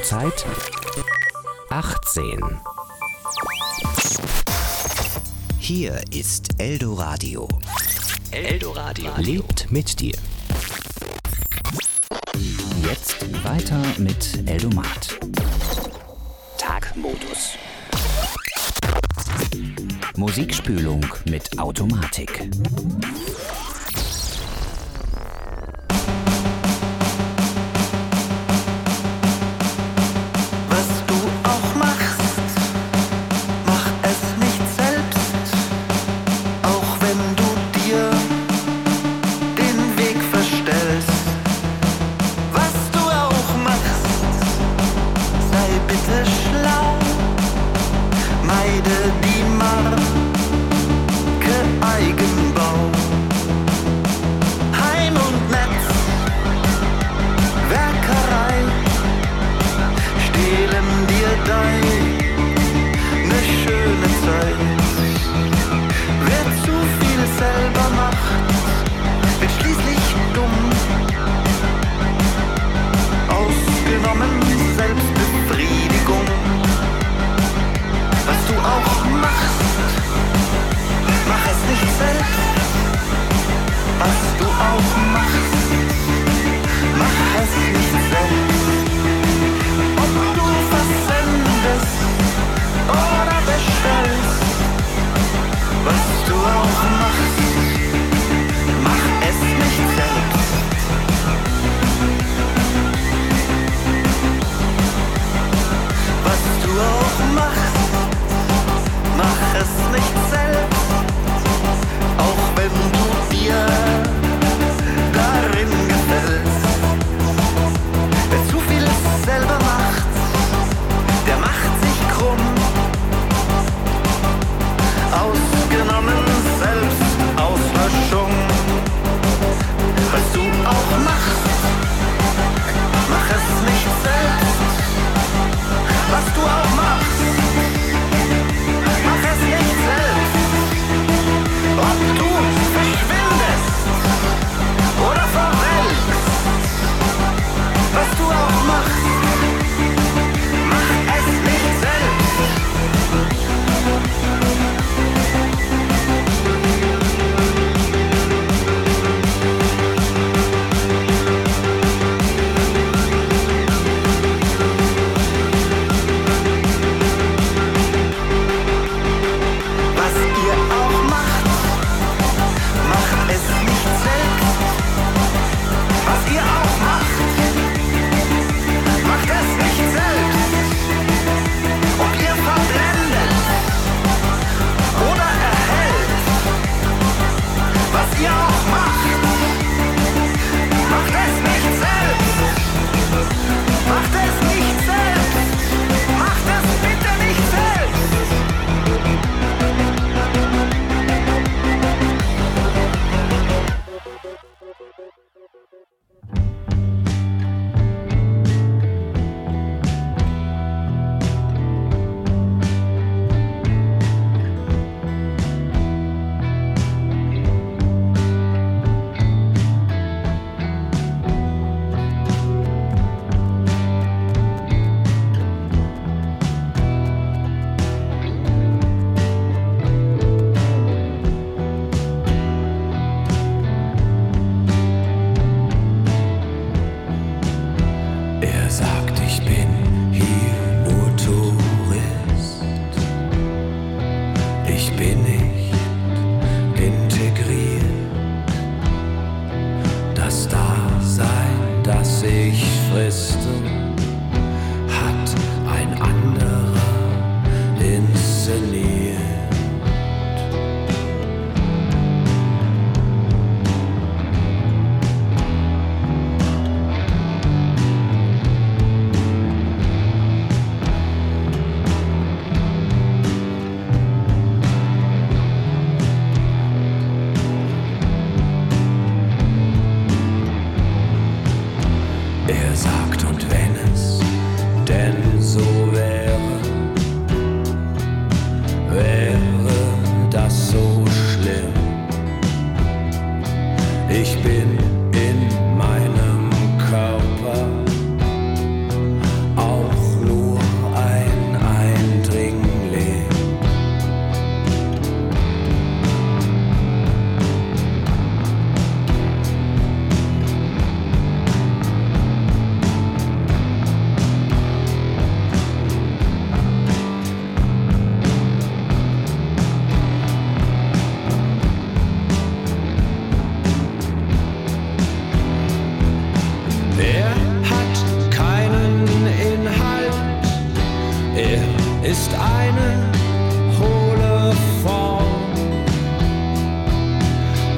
Uhrzeit 18. Hier ist Eldoradio. Eldoradio lebt mit dir. Jetzt weiter mit Eldomat. Tagmodus. Musikspülung mit Automatik. Die Marke Eigenbau.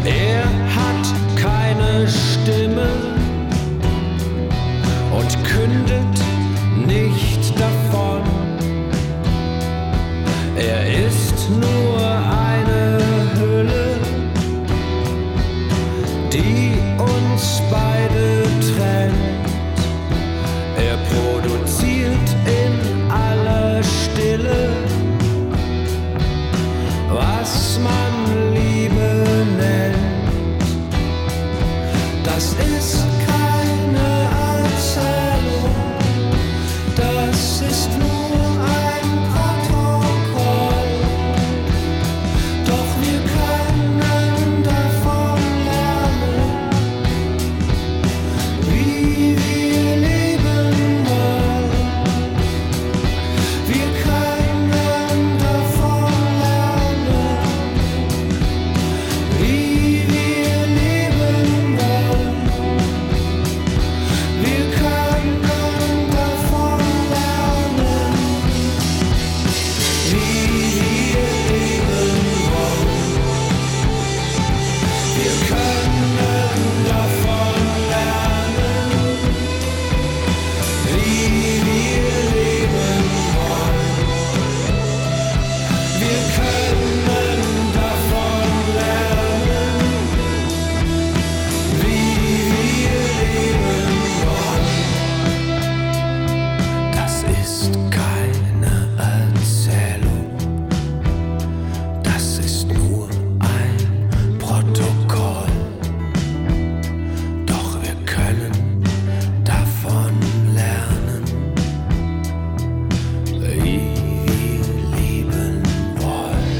Er hat keine Stimme und kündet nicht davon. Er ist nur eine Hülle, die uns beide trennt. Er produziert in aller Stille, was man Liebe nennt. Das ist keine Erzählung, das ist nur ein Protokoll. Doch wir können davon lernen, wie wir leben wollen. Wir können davon lernen, wie wir leben wollen. Wir können davon lernen, wie wir leben wollen. Wir können davon lernen, wie wir leben wollen. Wir können davon lernen, wie wir leben wollen. Das ist keine Erzählung, das ist nur ein Protokoll. Doch wir können davon lernen, wie wir leben wollen.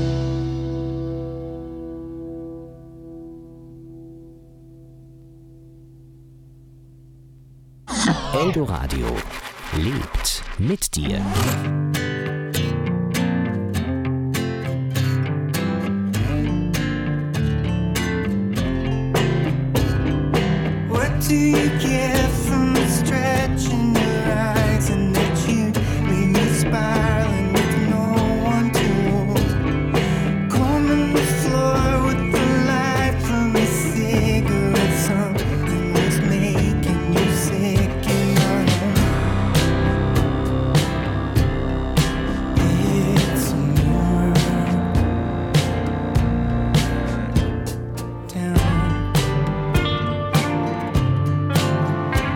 Eldoradio lebt mit dir. What do you get from stretching your eyes and that you leave me spiraling with no one to hold? Combing the floor with the light from a cigarette, something was making you sick in my home. It's more down.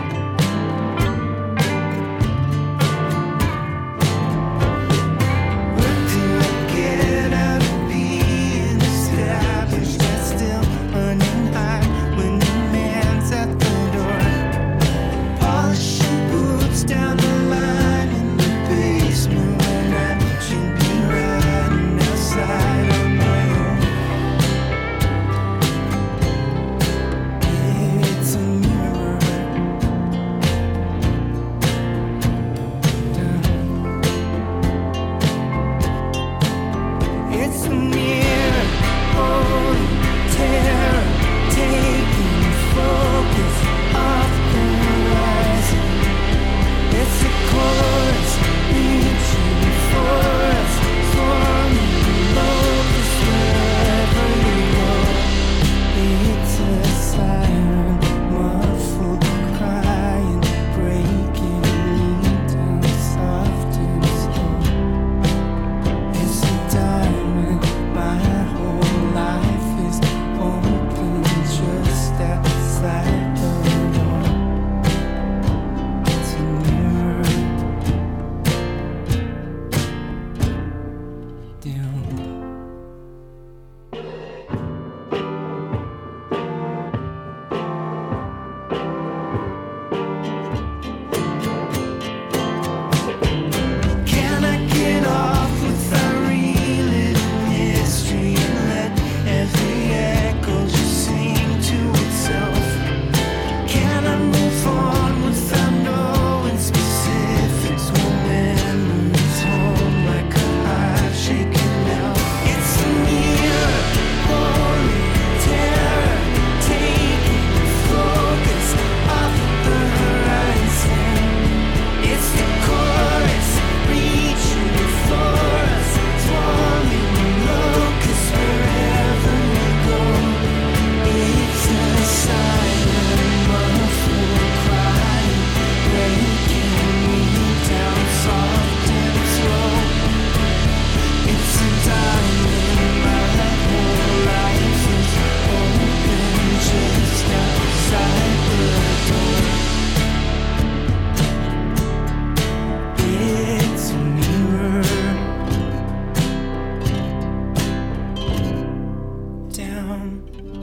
down.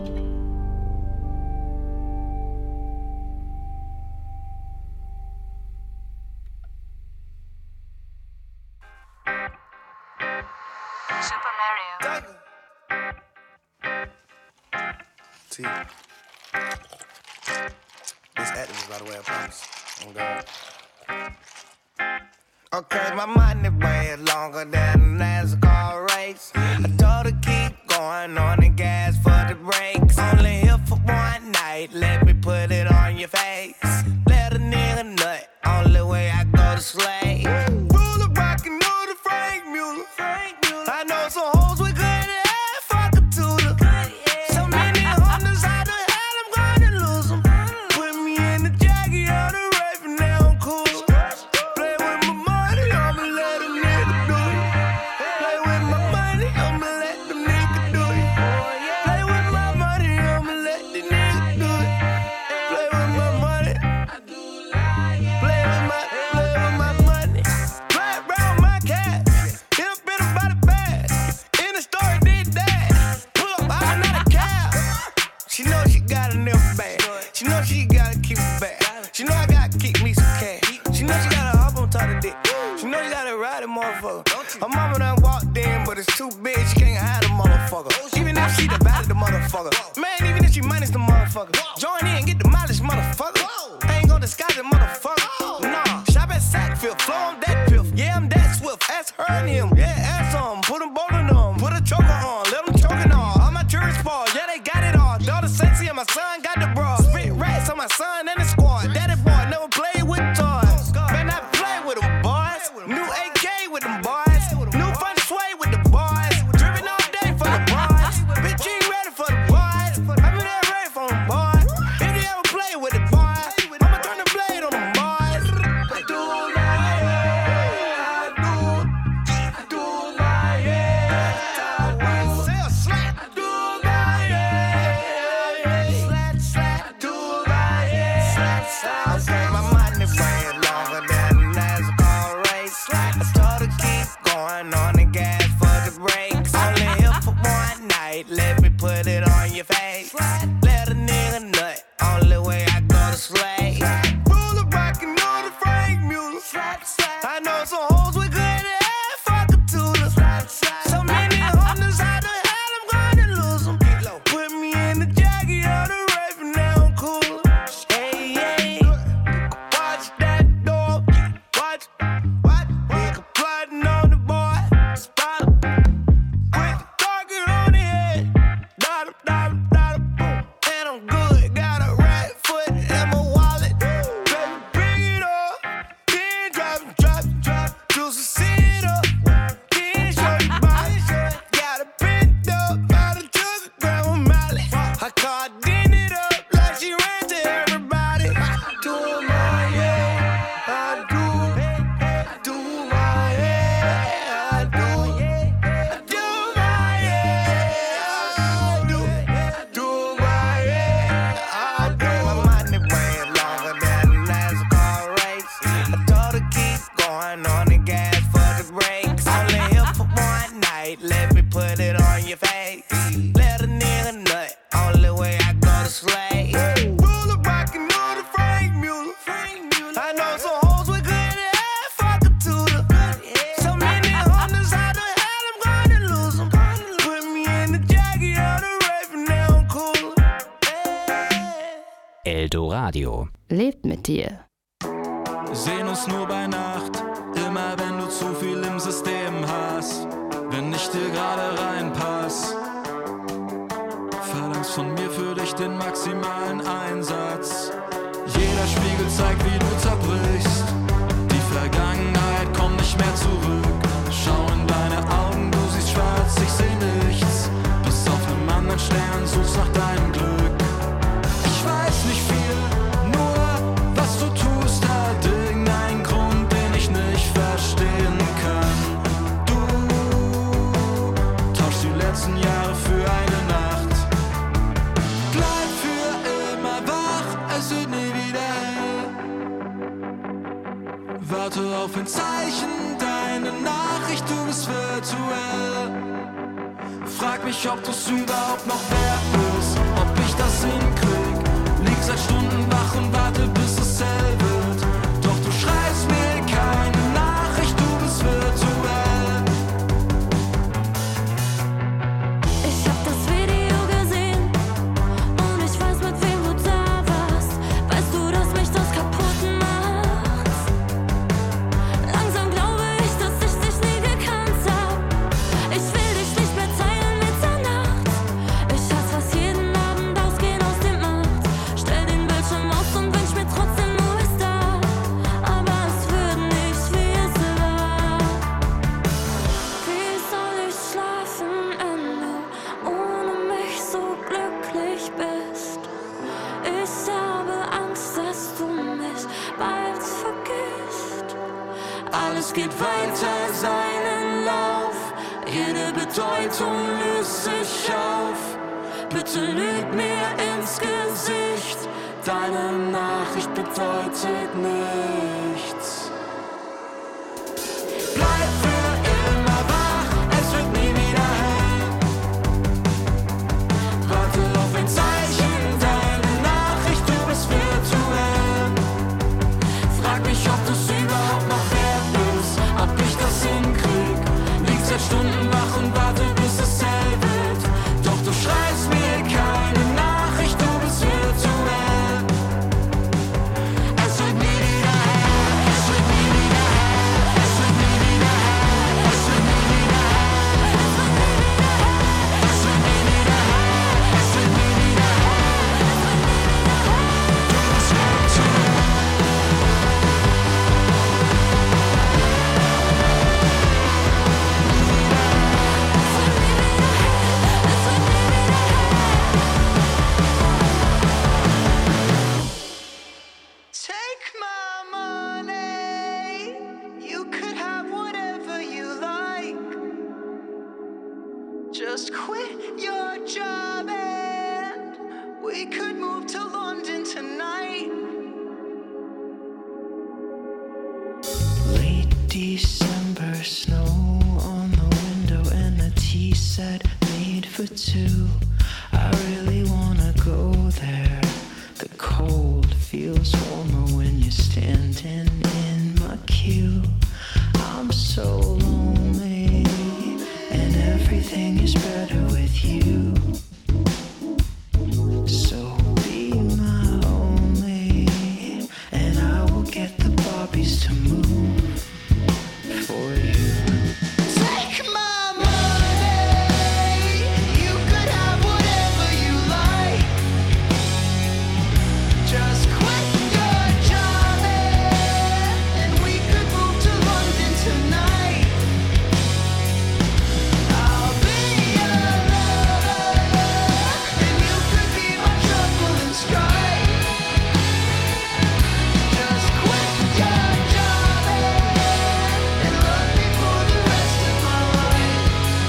Super Mario. T. This activist, by the way, I promise. Oh, God. Okay, my money way longer than a NASCAR race. I told her keep going on the gas for the brakes. Only here for one night, let me put it on your face. Let a nigga nut, only way I go to slay. Ruler rockin' on the Frank Mueller. I know some hoes with good head, fuck a tutor. So many hundreds, how the hell I'm gonna lose them? Put me in the jacket, on the rape, and now I'm cool. Play with my money, I'ma let a nigga do it. Play with my money, I'ma let the nigga do it. Play with my money, I'ma let the nigga do it. Play with my money. Play with my money. Play around my cat. Hit up in about a bag. In the store, did that. Pull up, I'm not a cab. She know she got a nigga bag. She know she gotta keep it back. She know I gotta keep me some cash. She know she gotta hop on top of dick. She know she gotta ride a motherfucker. Her mama done walked in, but it's too big, she can't hide the motherfucker. Even if she divided the motherfucker. Man, even if she minus the motherfucker. Join in, get the mileage, motherfucker. I ain't gonna disguise the motherfucker. Nah, shop at Sackfield, flow on that piff. Yeah, I'm that swift, ask her and him. Yeah, ask them, put them both in them. Put a choker on, let them choke it all. All my tourists ball, yeah, they got it all. Daughter sexy and my son got the bra. Spit rats on my son and the squad. Daddy boy never played with toys. Man, I play with them boys. New AK with them boys. New fun sway with the boys. Dripping all day for the boys. Bitch, you ain't ready for the boys. I been there ready for them boys. If you ever play with the boys, I'ma turn the blade on them boys. I do my head. I do my head. Say a slap. I do my head. Slap, slap. I do my head. Slap, slap. Okay, my money way longer than a NASCAR race. I told her keep going on the gas for the brakes. Only here for one night, let me put it on your face. Let a nigga nut, only way I go to slay. Ruler rockin' on the Frank Mueller. I know some hoes with good head, fuck a tutor. So many hundreds, how the hell I'm gonna lose them? Put me in the jacket, on the rape, and now I'm cool. Hey, hey, watch that door. Watch, nigga plotting on the boy. Spot him, quick target on the head. Dot him, boom. And I'm good, got a right foot in my wallet. Baby, bring it up, then drop it. Juice a sit up, then show you body. Got a bent up, out of sugar, grab a mallet. I caught it up like she ran to everybody. I do my head, I do my head, I do my head, I do my head, I do. My money way longer than a NASCAR race. I told her keep going on the gas for the brakes. Only here for one night, let me put it on your face. Let a nigga nut, only way I go to slay. Ruler rockin' on the Frank Mueller. I know some hoes with good head, fuck a tutor. So many hundreds, how the hell I'm gonna lose them? Put me in the jacket, on the rape, and now I'm cool. Eldoradio. Lebt mit dir. Sehen uns nur bei Nacht, immer wenn du zu viel im System hast. Wenn ich dir gerade reinpass, verlangst von mir für dich den maximalen Einsatz. Jeder Spiegel zeigt, wie du zerbrichst. Die Vergangenheit kommt nicht mehr zurück. Schau in deine Augen, du siehst schwarz, ich seh nichts. Bis auf einem anderen Stern suchst nach deinem Glück. Ich weiß nicht viel, nur was du tust, hat irgendeinen Grund, den ich nicht verstehen kann. Du tauschst die letzten Jahre für eine Nacht. Bleib für immer wach, es wird nie wieder hell. Warte auf ein Zeichen, deine Nachricht, du bist virtuell. Frag mich mich, ob du's überhaupt noch wert bist, ob ich das hinkrieg. Lieg seit Stunden wach und warte, bis es hell wird. Doch du schreibst mir keine Nachricht, du bist virtuell. Ich hab das Video gesehen und ich weiß, mit wem du da warst. Weißt du, dass mich das kaputt macht? Langsam glaube ich, dass ich dich nie gekannt hab. Ich will dich nicht mehr teilen mit der Nacht. Ich hasse fast jeden Abend ausgehen aus dem Acht. Stell den Bildschirm aus und wünsch mir trotzdem, du bist da. Aber es wird nicht, wie es war. Wie soll ich schlafen, wenn du ohne mich so glücklich bist? Ich habe Angst, dass du mich bald vergisst. Alles geht weiter seinen Lauf, jede Bedeutung löst sich auf. Bitte lüg mir ins Gesicht, deine Nachricht bedeutet nichts. Bleib für immer wach, es wird nie wieder hell. Warte auf ein Zeichen, deine Nachricht, du bist virtuell. Frag mich, ob du's überhaupt noch wert bist, ob ich das hinkrieg. Lieg seit Stunden wach und warte, bis es hell wird. Doch du schreibst mir keine Nachricht, du bist virtuell. Es wird nie wieder hell, es wird nie wieder hell, es wird nie wieder hell, es wird nie wieder hell, es wird nie wieder hell, es wird nie wieder hell, es wird nie wieder hell, du bist virtuell. Take my money. You could have whatever you like. Just quit your job and we could move to London tonight. Late December, snow on the window and a tea set made for two. I really wanna go there. The cold feels warmer when you're standing in my queue. I'm so lonely, and everything is better with you. So be my only, and I will get the Barbies to move for you. Take my money. You could have whatever you like. Just quit your job and we could move to London tonight. I'll be your lover and you could be my trouble and strife. Just quit your job and love me for the rest of my life.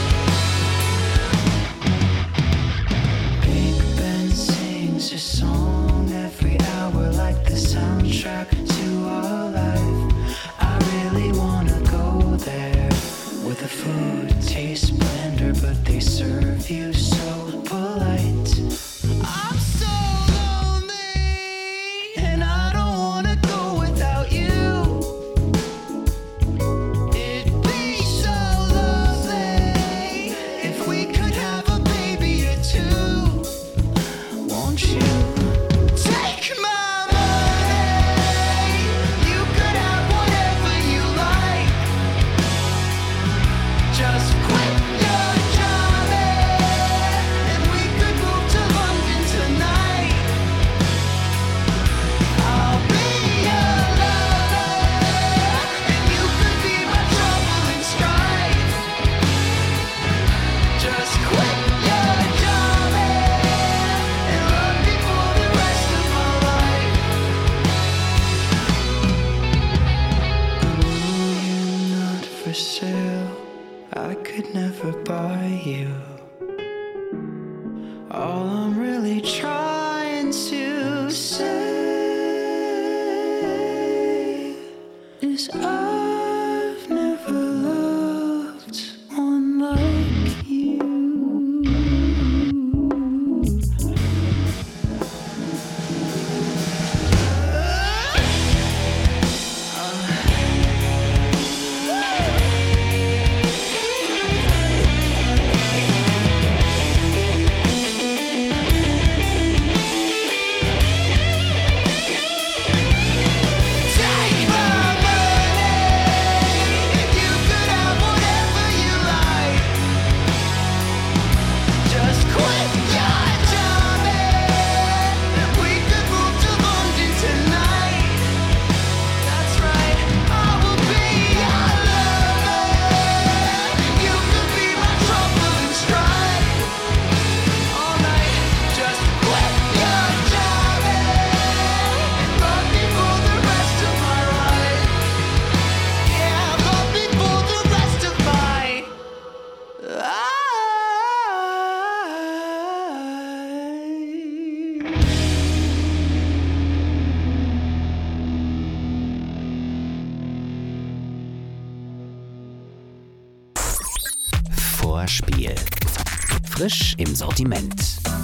Big Ben sings a song every hour like the soundtrack to our life. I really wanna go there where the food tastes blender but they serve you so polite. I'm so lonely and I don't wanna go without you. It'd be so lovely if we could have a baby or two. Won't you take my money? You could have whatever you like. Just quit your job and we could move to London tonight. I'll be your lover and you could be my trouble and strife. Just quit your job and love me for the rest of my life. You're not for sale. I could never buy you. All I'm really trying to say is I've never loved one like you. Frisch im Sortiment.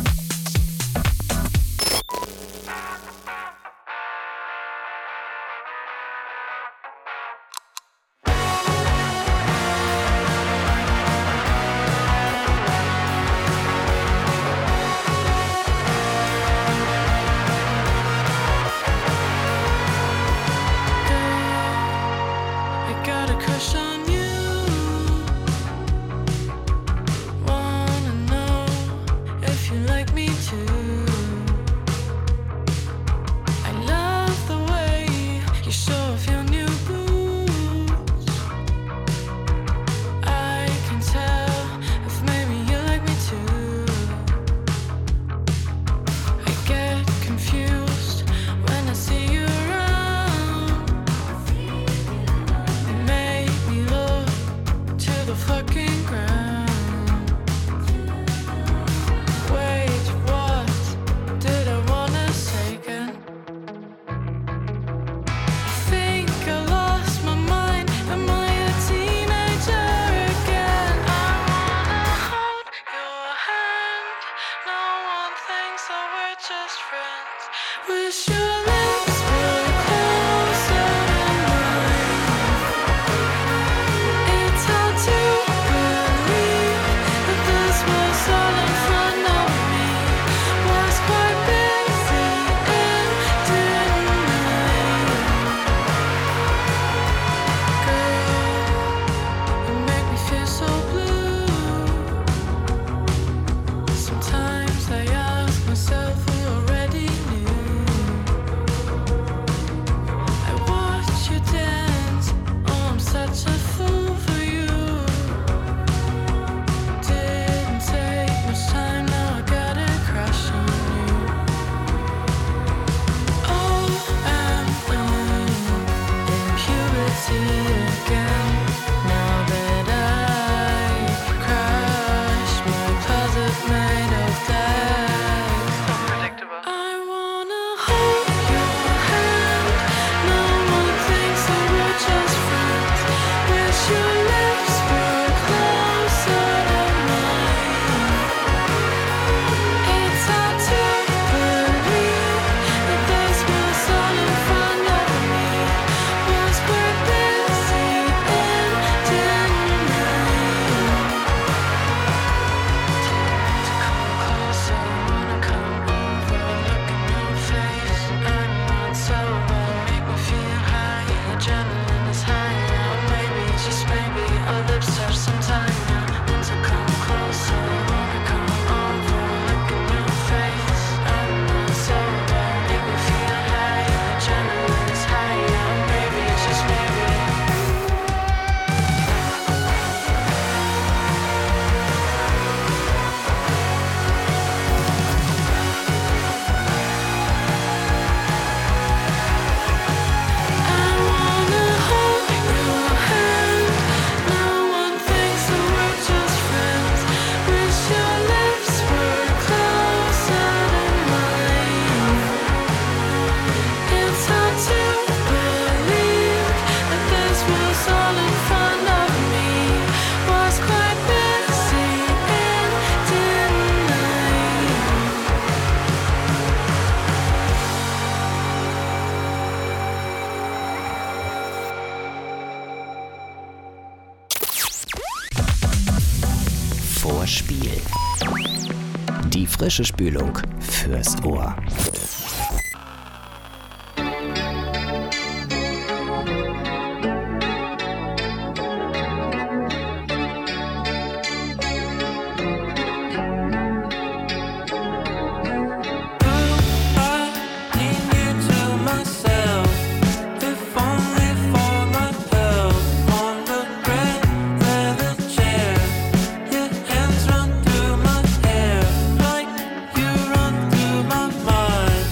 Vorspiel. Die frische Spülung fürs Ohr. Through my mind.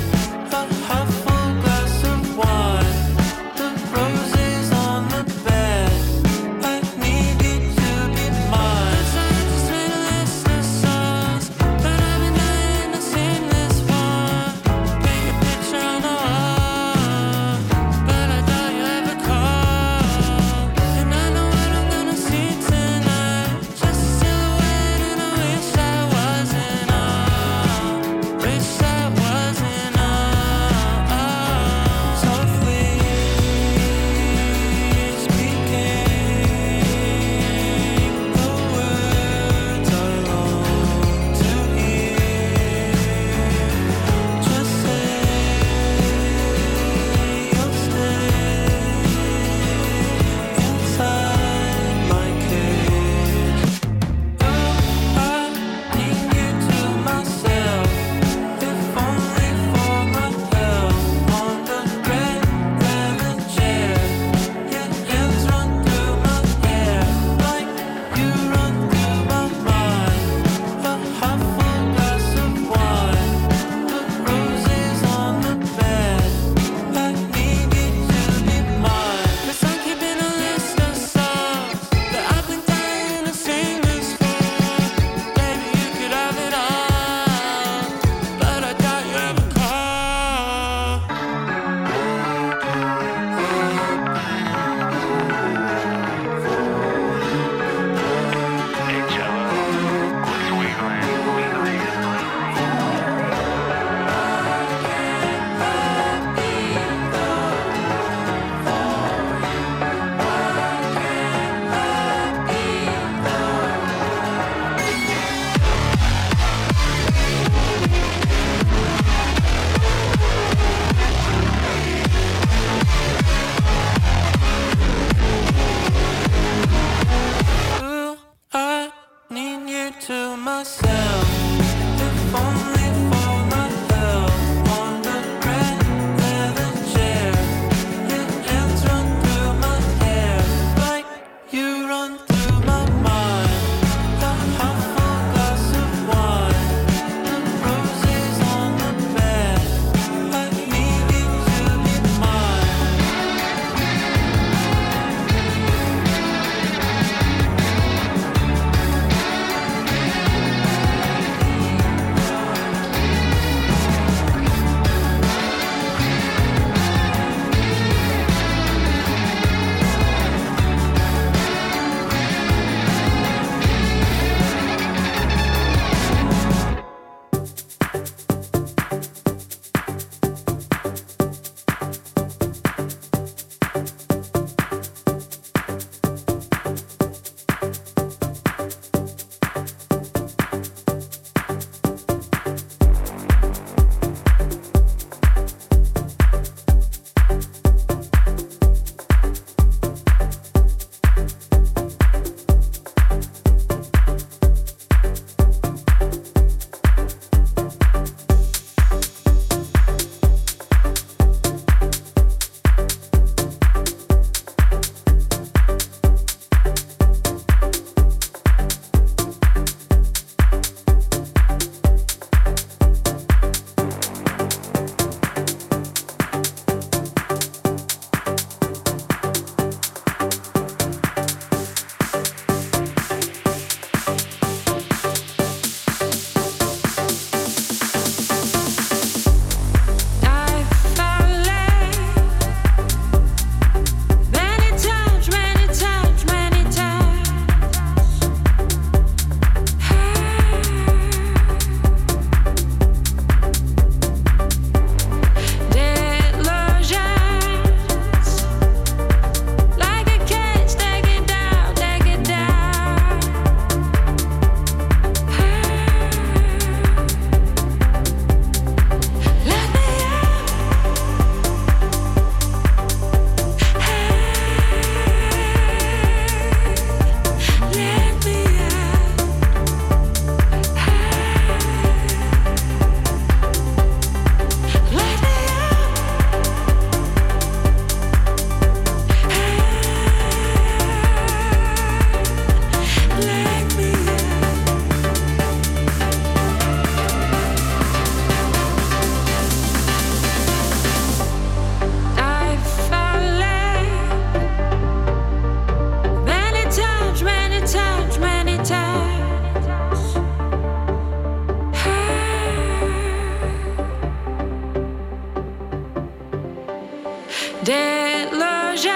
Diligence,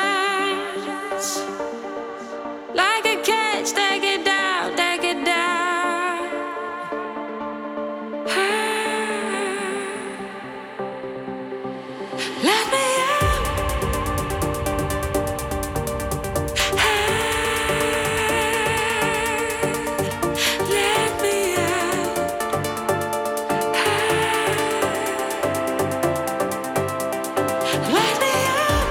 like a catch, take it down, take it down. Let me out. Let me out. Let me out.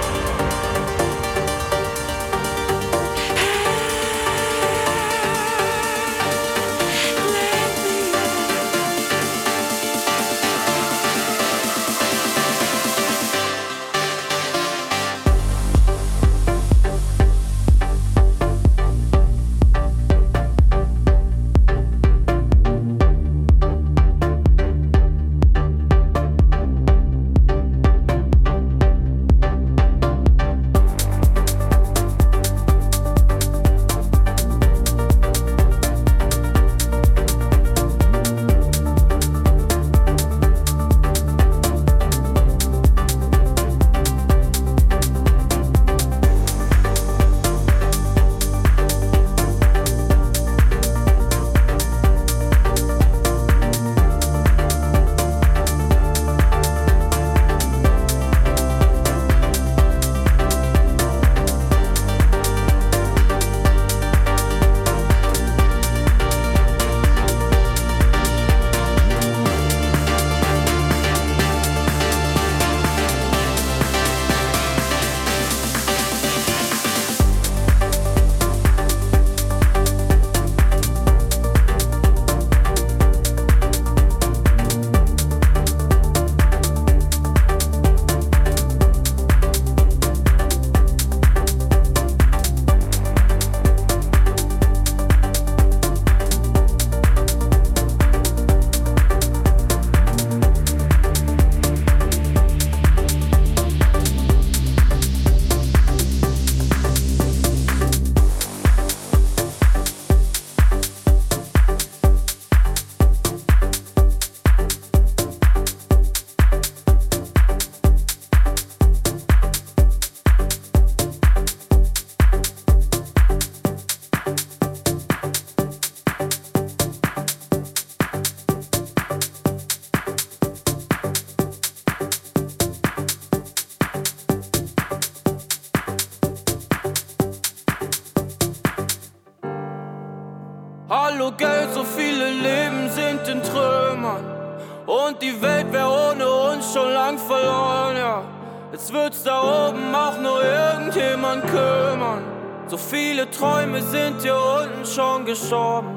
Hallo Geld, so viele Leben sind in Trümmern. Und die Welt wäre ohne uns schon lang verloren, ja. Jetzt wird's da oben auch nur irgendjemand kümmern. So viele Träume sind hier unten schon gestorben.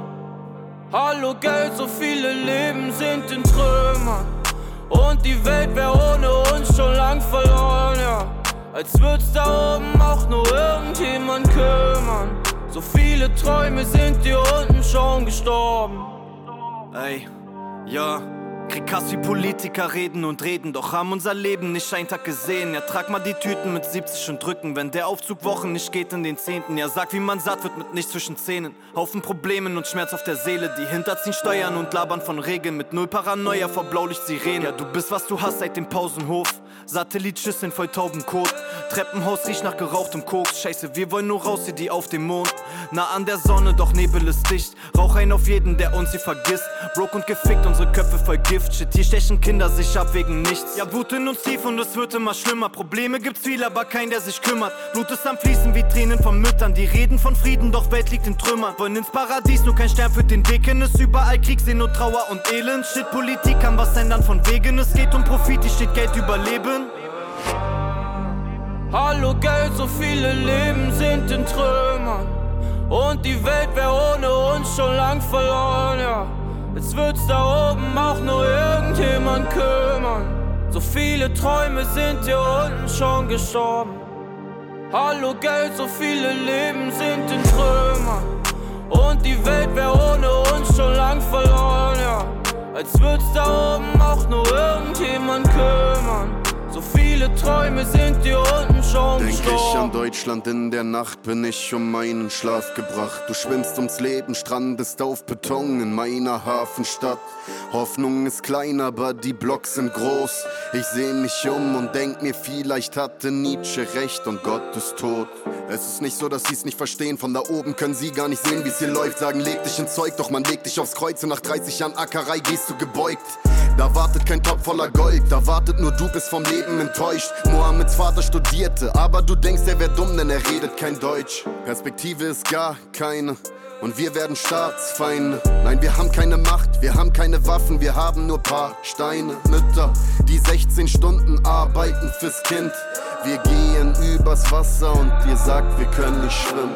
Hallo Geld, so viele Leben sind in Trümmern. Und die Welt wäre ohne uns schon lang verloren, ja. Als würd's da oben auch nur irgendjemand kümmern. So viele Träume sind hier unten schon gestorben. Ey, ja, krieg Hass wie Politiker reden und reden, doch haben unser Leben nicht einen Tag gesehen. Ja, trag mal die Tüten mit 70 und drücken, wenn der Aufzug Wochen nicht geht in den 10. Ja, sag, wie man satt wird mit nichts zwischen Zähnen. Haufen Problemen und Schmerz auf der Seele, die hinterziehen Steuern und labern von Regen. Mit null Paranoia vor Blaulicht-Sirenen. Ja, du bist, was du hast seit dem Pausenhof. Satellitschüsseln voll Taubenkot. Treppenhaus riecht nach gerauchtem Koks. Scheiße, wir wollen nur raus, hier die auf dem Mond. Nah an der Sonne, doch Nebel ist dicht. Rauch ein auf jeden, der uns hier vergisst. Broke und gefickt, unsere Köpfe voll Gift. Shit, hier stechen Kinder sich ab wegen nichts. Ja, Wut in uns tief und es wird immer schlimmer. Probleme gibt's viel, aber kein, der sich kümmert. Blut ist am Fließen wie Tränen von Müttern. Die reden von Frieden, doch Welt liegt in Trümmern. Wollen ins Paradies, nur kein Stern führt den Weg hin. Ist überall Krieg, Seenot, Trauer und Elend. Shit, Politik kann was ändern von Wegen. Es geht um Profit, hier steht Geld überleben. Hallo Geld, so viele Leben sind in Trümmern. Und die Welt wäre ohne uns schon lang verloren, ja. Jetzt wird's da oben auch nur irgendjemand kümmern. So viele Träume sind hier unten schon gestorben. Hallo Geld, so viele Leben sind in Trümmern. Und die Welt wäre ohne uns schon lang verloren, ja. Als wird's da oben auch nur irgendjemand kümmern. So viele Träume sind hier unten schon Denk ich an gestorben. Deutschland, in der Nacht bin ich um meinen Schlaf gebracht. Du schwimmst ums Leben, strandest auf Beton in meiner Hafenstadt. Hoffnung ist klein, aber die Blocks sind groß. Ich seh mich um und denk mir, vielleicht hatte Nietzsche recht und Gott ist tot. Es ist nicht so, dass sie's nicht verstehen. Von da oben können sie gar nicht sehen, wie's hier läuft. Sagen, leg dich ins Zeug, doch man legt dich aufs Kreuz. Und nach 30 Jahren Ackerei gehst du gebeugt. Da wartet kein Topf voller Gold, da wartet nur du, bist vom Leben enttäuscht. Mohammeds Vater studierte, aber du denkst, er wär dumm, denn er redet kein Deutsch. Perspektive ist gar keine und wir werden Staatsfeinde. Nein, wir haben keine Macht, wir haben keine Waffen, wir haben nur paar Steine. Mütter, die 16 Stunden arbeiten fürs Kind. Wir gehen übers Wasser und ihr sagt, wir können nicht schwimmen.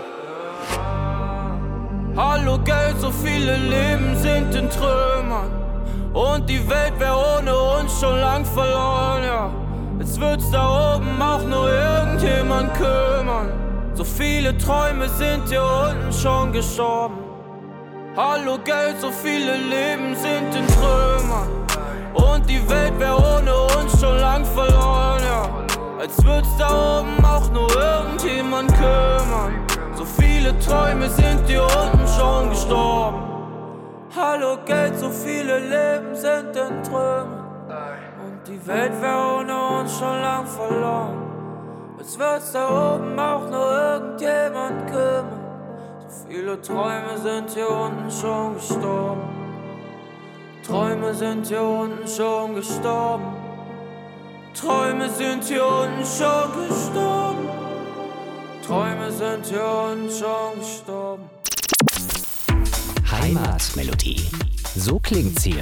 Hallo Geld, so viele Leben sind in Trümmern. Und die Welt wär ohne uns schon lang verloren, ja. Jetzt wird's da oben auch nur irgendjemand kümmern. So viele Träume sind hier unten schon gestorben. Hallo Geld, so viele Leben sind in Trümmern. Und die Welt wär ohne uns schon lang verloren, ja. Als wird's da oben auch nur irgendjemand kümmern. So viele Träume sind hier unten schon gestorben. Hallo Geld, so viele Leben sind in Trümmern. Und die Welt wär ohne uns schon lang verloren. Jetzt wird's da oben auch nur irgendjemand kümmern. So viele Träume sind hier unten schon gestorben. Träume sind hier unten schon gestorben. Träume sind hier unten schon gestorben. Träume sind hier unten schon gestorben. Heimatmelodie. So klingt's hier.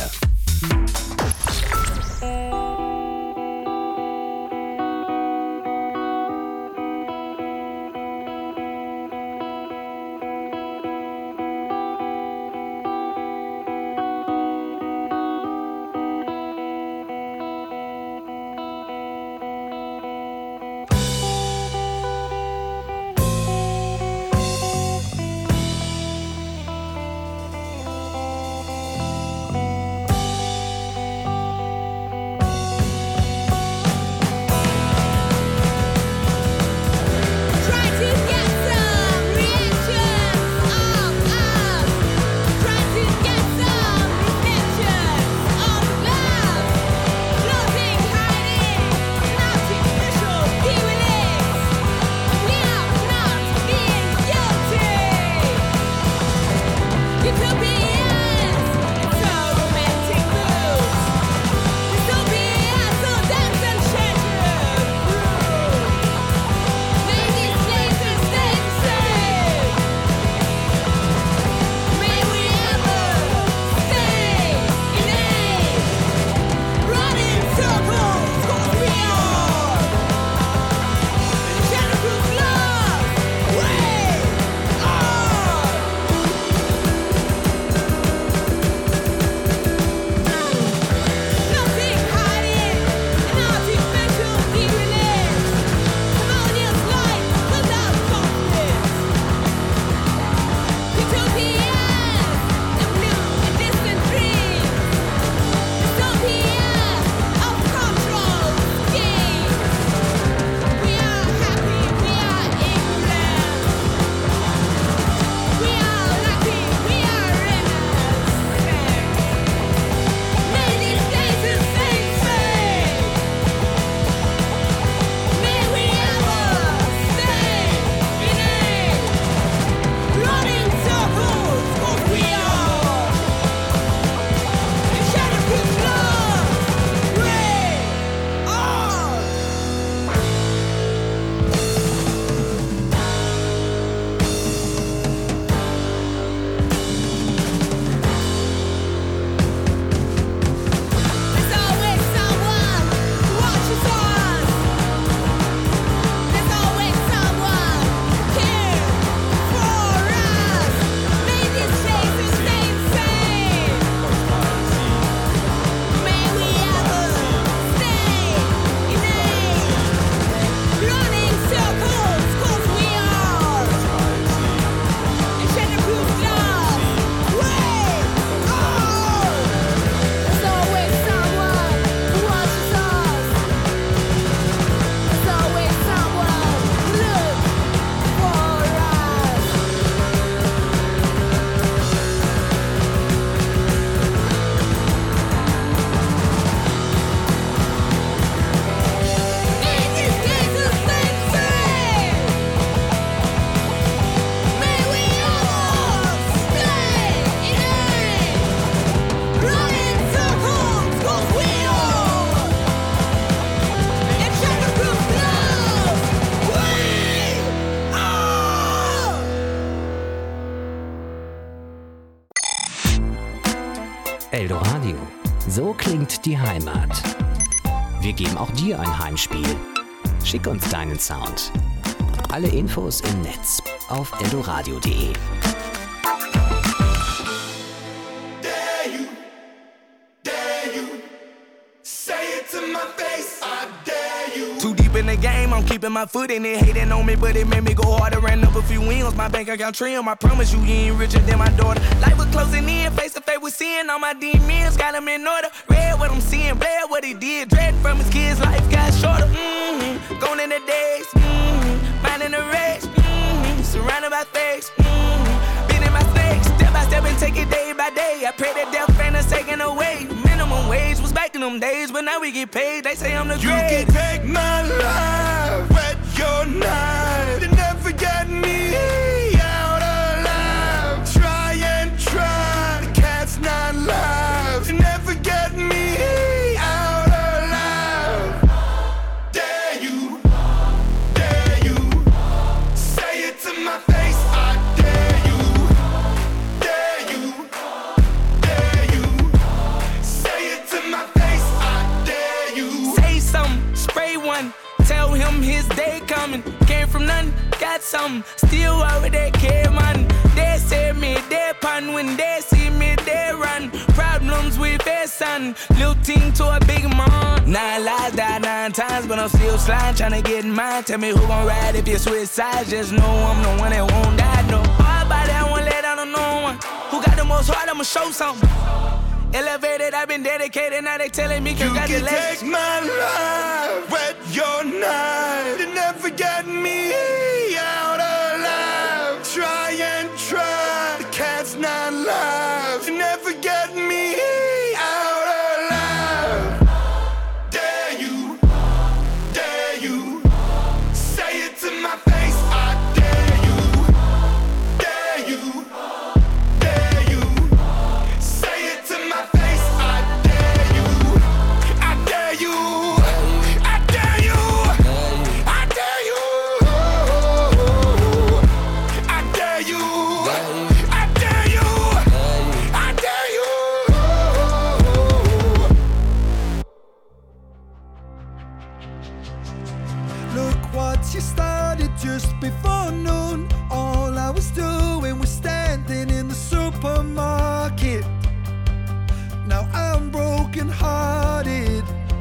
ist die Heimat. Wir geben auch dir ein Heimspiel. Schick uns deinen Sound. Alle Infos im Netz auf eldoradio.de. Too deep in the game, I'm keeping my foot in it. Hating on me, but it made me go harder. Ran up a few wins, my bank account trim. I promise you ain't richer than my daughter. Life was closing in, face to face with sin. All my demons got them in order. Read what I'm seeing, bled what he did. Dread from his kids, life got shorter. Gone in the days, minding the race. Surrounded by fakes, been in my snakes. Step by step and take it day by day. I pray that death ain't us taken away. Minimum wage was back in them days, but now we get paid. They say I'm the great. You can take my life, wet your knife. You never get me out alive. Try and try, the cat's not live. You never get me out alive. Dare you, dare you. Say it to my face, I dare you. Dare you, dare you. Say it to my face, I dare you. Say something, spray one. Tell him his day coming. Came from nothing, got something. Still out with that care, man. They say me, they pun. When they see me, they run. Problems with their son. Little team to a big man. 9 lives, died 9 times, but I'm still sliding, trying to get mine. Tell me who gon' ride if you switch sides. Just know I'm the one that won't die. No hard body, I won't let down on no one. Who got the most heart, I'ma show something. Elevated, I've been dedicated, now they telling me congratulations. You can take my life, wet your knife. You never get me out alive. Try and try, the cat's not live. You never get me out alive. Dare you, dare you. Say it to my face, I dare you. Dare you, dare you. Say it to my face, I dare you. I dare you. I dare you. I dare you. I dare you. I dare you. I dare you. Look what you started just before noon. All I was doing was standing in the supermarket. Now I'm broken hearted.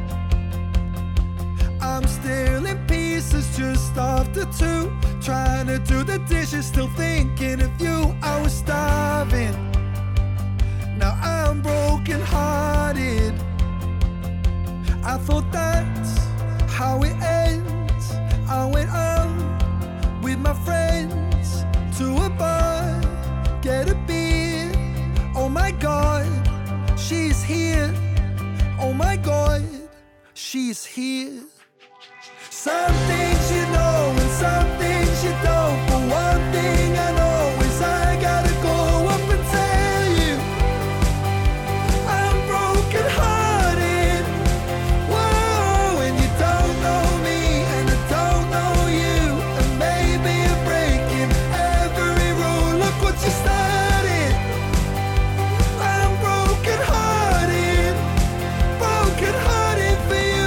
I'm still in pieces just after 2. Trying to do the dishes, still thinking of you. I was starving. Now I'm broken hearted. I thought that's how it ends. I went out with my friends to a bar, get a beer. Oh my God, she's here. Oh my God, she's here. Some things you know and some things you don't. But one thing I know is I gotta go up and tell you I'm broken hearted. Whoa, and you don't know me and I don't know you. And maybe you're breaking every rule. Look what you started. I'm broken hearted. Broken hearted for you.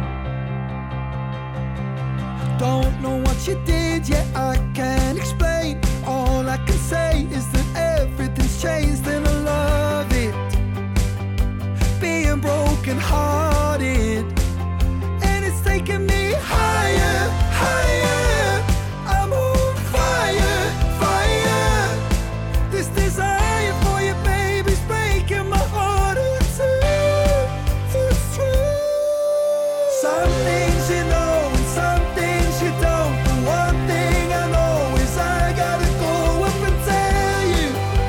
Don't know what you did, yeah, I can't explain. All I can say is that everything's changed and I love it. Being broken hearted. And it's taking me higher, higher. I'm on fire, fire. This desire for you, baby's breaking my heart in two. It's true. Some things you know and some things you don't. But one thing I know is I gotta go up and tell you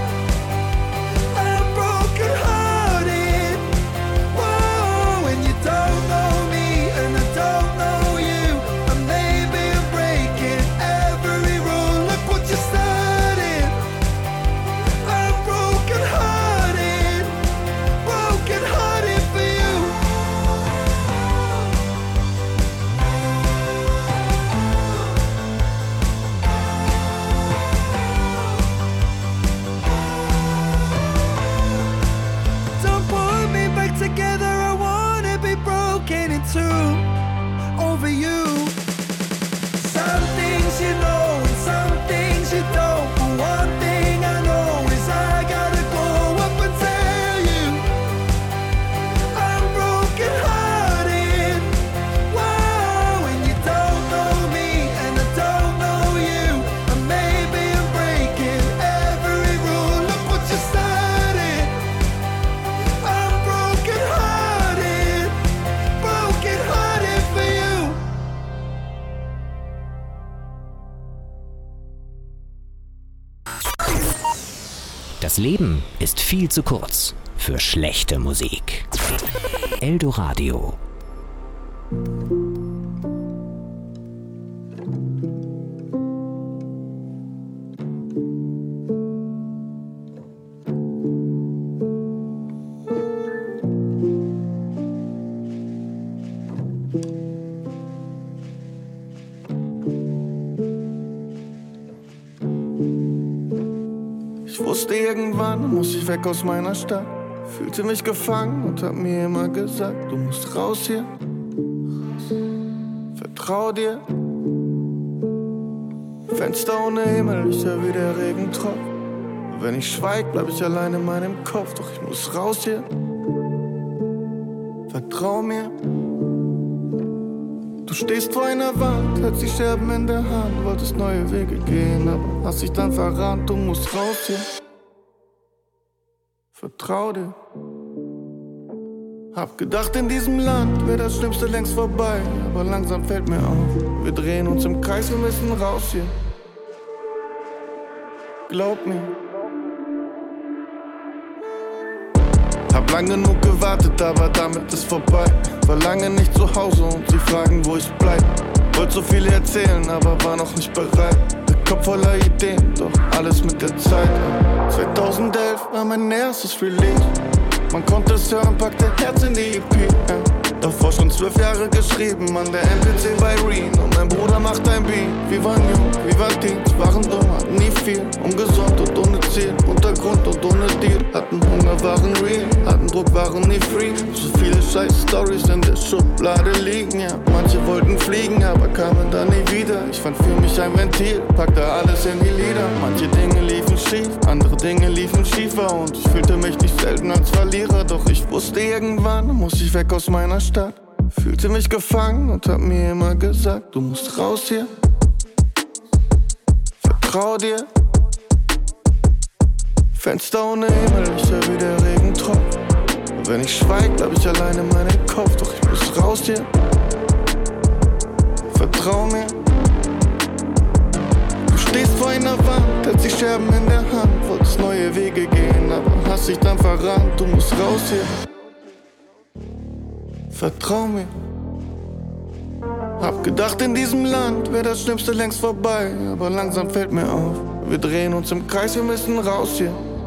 I'm broken hearted. Whoa, and you don't know me and I don't know you. And maybe I'm breaking every rule. Look what you started. I'm broken hearted for you. Das Leben ist viel zu kurz für schlechte Musik. Eldoradio. Ich wusste, irgendwann muss ich weg aus meiner Stadt. Fühlte mich gefangen und hab mir immer gesagt, du musst raus hier. Vertrau dir. Fenster ohne Himmel, ich hör wie der Regen tropft. Wenn ich schweig, bleib ich allein in meinem Kopf. Doch ich muss raus hier. Vertrau mir. Du stehst vor einer Wand, hältst die Scherben in der Hand. Wolltest neue Wege gehen, aber hast dich dann verrannt. Du musst raus hier. Vertrau dir. Hab gedacht, in diesem Land wäre das Schlimmste längst vorbei. Aber langsam fällt mir auf, wir drehen uns im Kreis, wir müssen raus hier. Glaub mir. Hab lang genug gewartet, aber damit ist vorbei. War lange nicht zu Hause und sie fragen, wo ich bleib. Wollt so viel erzählen, aber war noch nicht bereit. Der Kopf voller Ideen, doch alles mit der Zeit. 2011 war mein erstes Release. Man konnte es hören, packte Herz in die EP. Davor schon 12 Jahre geschrieben an der MPC bei Reen. Und mein Bruder macht ein Beat. Wir waren jung, wir waren Teens, waren dumm, hatten nie viel. Ungesund und ohne Ziel, Untergrund und ohne Deal. Hatten Hunger, waren real, hatten Druck, waren nie free. So viele scheiß Storys in der Schublade liegen, ja. Manche wollten fliegen, aber kamen dann nie wieder. Ich fand für mich ein Ventil, packte alles in die Lieder. Manche Dinge liefen schief, andere Dinge liefen schiefer. Und ich fühlte mich nicht selten als Verlierer. Doch ich wusste, irgendwann muss ich weg aus meiner Stadt. Fühlte mich gefangen und hab mir immer gesagt, du musst raus hier. Vertrau dir. Fenster ohne Himmel, ich hör wie der Regen tropft. Wenn ich schweig, bleib ich allein in meinem Kopf. Doch ich muss raus hier. Vertrau mir. Du stehst vor einer Wand, hältst die Scherben in der Hand. Wolltest neue Wege gehen, aber hast dich dann verrannt. Du musst raus hier. Vertrau mir. Hab gedacht, in diesem Land wäre das Schlimmste längst vorbei. Aber langsam fällt mir auf, wir drehen uns im Kreis, wir müssen raus hier.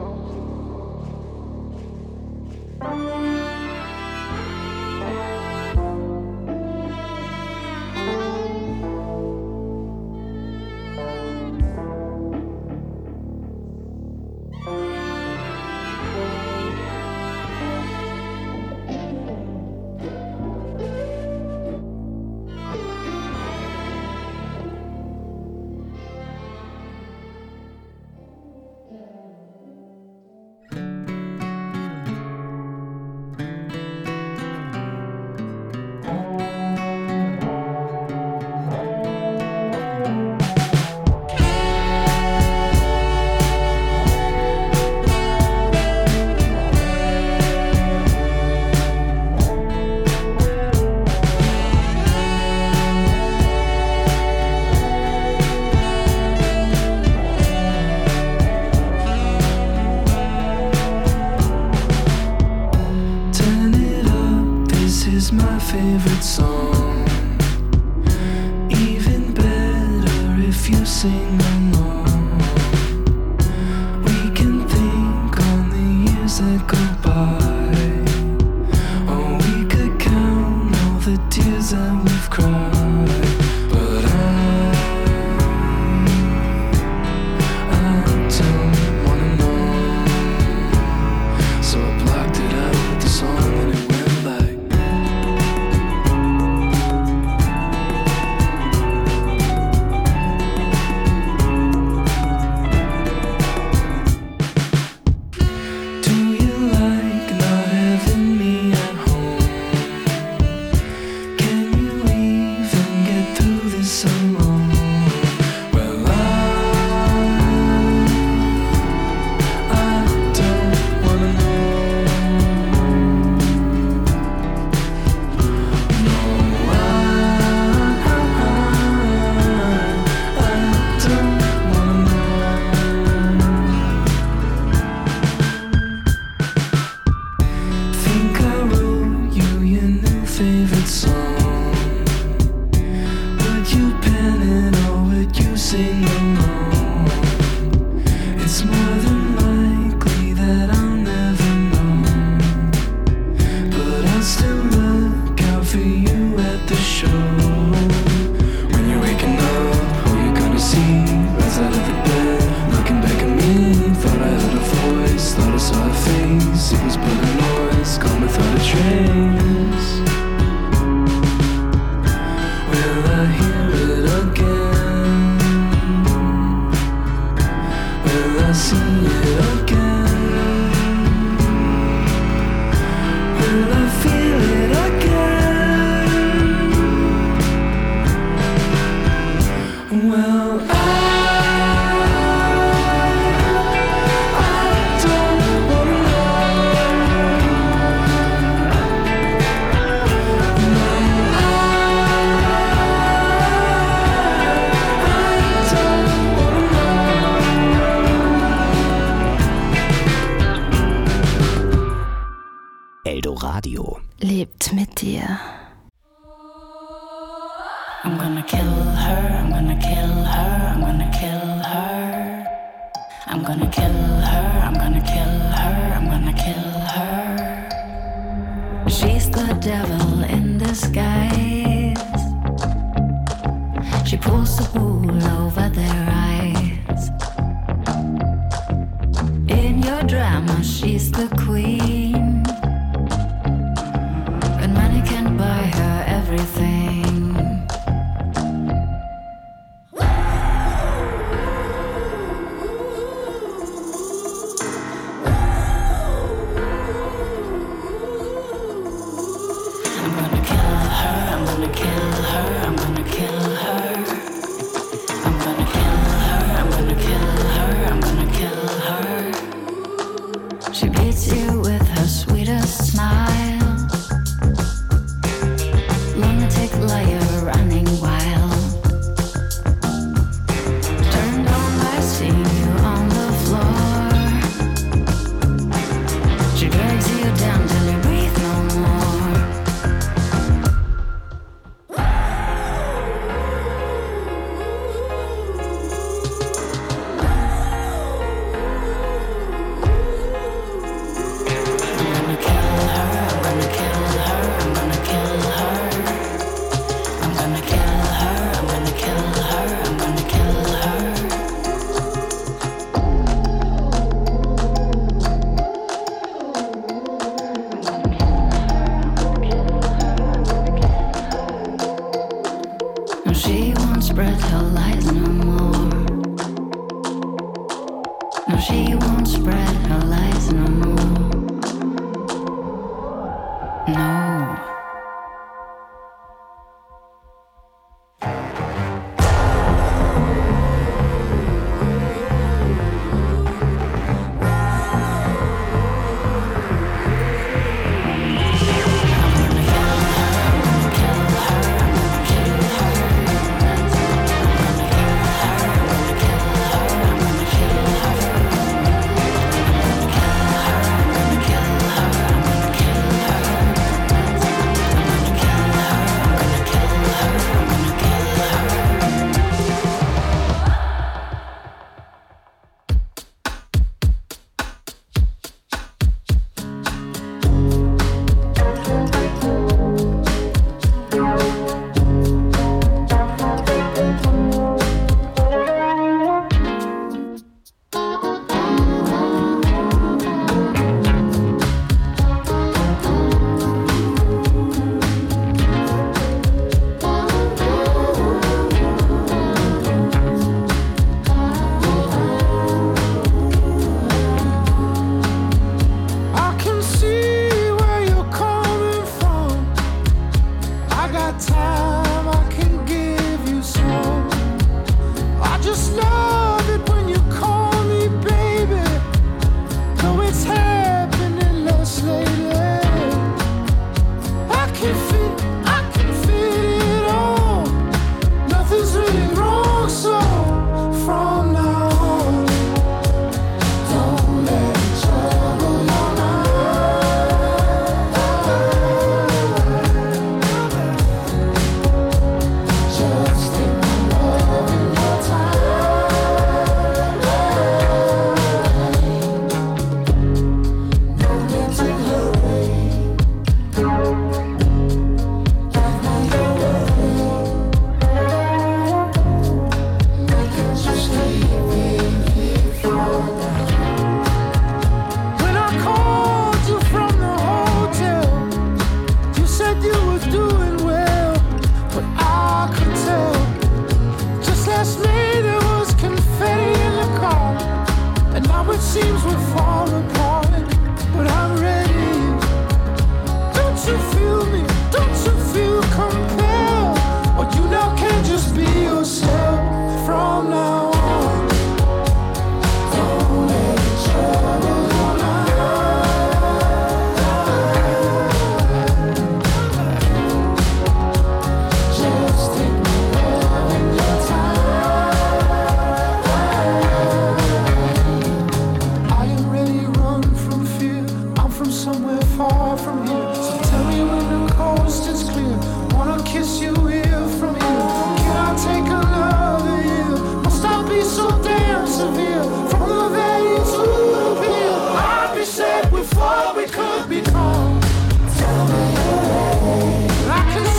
favorite song. Even better if you sing along. We can think on the years that go by, or we could count all the tears that we've cried. But I don't wanna know, so I blocked it out with the song and it went like. Leave favorite song? Would you pen it or would you sing along? It's more than likely that I'll never know, but I'll still look out for you at the show. When you're waking up, who you gonna see? Rise out of the bed, looking back at me. Thought I heard a voice, thought I saw a face. It was but a noise, gone without a trace. Will I hear it again? Will I see it again? Will I feel it again? Well, I don't wanna Eldoradio. Lebt mit dir. I'm gonna kill her, I'm gonna kill her, I'm gonna kill her. I'm gonna kill her, I'm gonna kill her, I'm gonna kill her. She's the devil in disguise. She pulls the wool over their eyes. In your drama, she's the queen, and money can't buy her everything. She beats you with her sweetest smile. Lunatic liar running wild. Turned on by seeing you on the floor. She drags you down till you breathe no more. She won't spread her lies no more. No, she won't spread her lies no more. No. I got time.